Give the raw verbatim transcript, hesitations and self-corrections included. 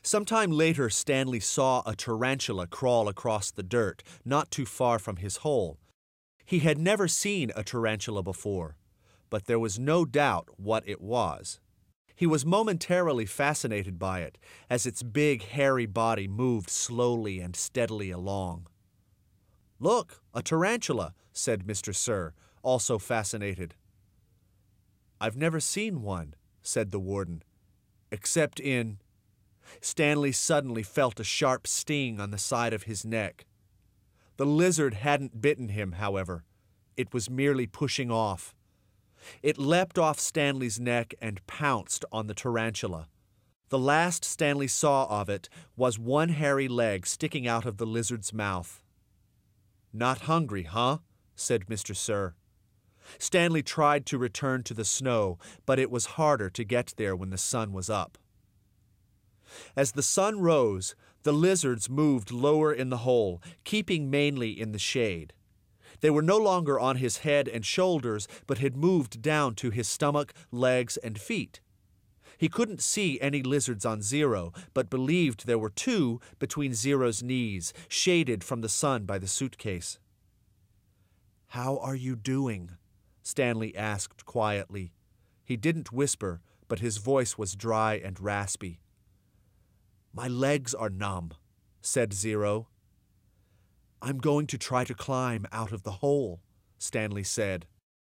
Sometime later, Stanley saw a tarantula crawl across the dirt, not too far from his hole. He had never seen a tarantula before, but there was no doubt what it was. He was momentarily fascinated by it, as its big, hairy body moved slowly and steadily along. "Look, a tarantula," said Mister Sir, also fascinated. "I've never seen one," said the warden, "except in—" Stanley suddenly felt a sharp sting on the side of his neck. The lizard hadn't bitten him, however. It was merely pushing off. It leapt off Stanley's neck and pounced on the tarantula. The last Stanley saw of it was one hairy leg sticking out of the lizard's mouth. "Not hungry, huh?" said Mister Sir. Stanley tried to return to the snow, but it was harder to get there when the sun was up. As the sun rose, the lizards moved lower in the hole, keeping mainly in the shade. They were no longer on his head and shoulders, but had moved down to his stomach, legs, and feet. He couldn't see any lizards on Zero, but believed there were two between Zero's knees, shaded from the sun by the suitcase. "How are you doing?" Stanley asked quietly. He didn't whisper, but his voice was dry and raspy. "My legs are numb," said Zero. "I'm going to try to climb out of the hole," Stanley said.